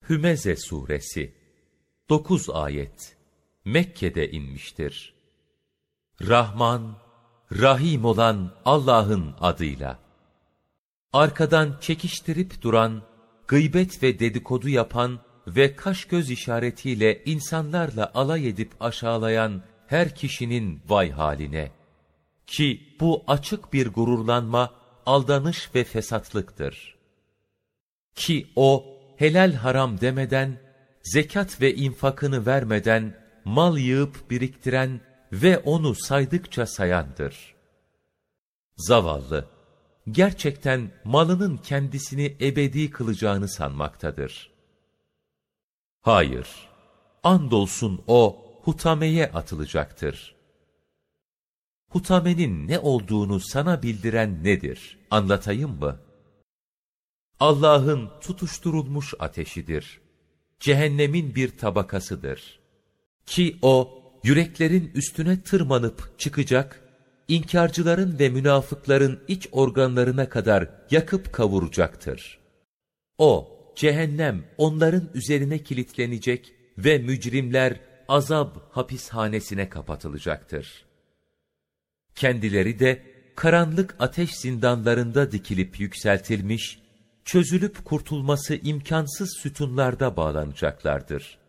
Hümeze Suresi 9 ayet Mekke'de inmiştir. Rahman, Rahim olan Allah'ın adıyla. Arkadan çekiştirip duran, gıybet ve dedikodu yapan ve kaş göz işaretiyle insanlarla alay edip aşağılayan her kişinin vay haline. Ki bu açık bir gururlanma, aldanış ve fesatlıktır. Ki o, helal haram demeden, zekat ve infakını vermeden, mal yığıp biriktiren ve onu saydıkça sayandır. Zavallı, gerçekten malının kendisini ebedi kılacağını sanmaktadır. Hayır, andolsun o, hutameye atılacaktır. Hutamenin ne olduğunu sana bildiren nedir? Anlatayım mı? Allah'ın tutuşturulmuş ateşidir. Cehennemin bir tabakasıdır. Ki o, yüreklerin üstüne tırmanıp çıkacak, İnkarcıların ve münafıkların iç organlarına kadar yakıp kavuracaktır. O, cehennem onların üzerine kilitlenecek ve mücrimler azap hapishanesine kapatılacaktır. Kendileri de karanlık ateş zindanlarında dikilip yükseltilmiş, çözülüp kurtulması imkansız sütunlarda bağlanacaklardır.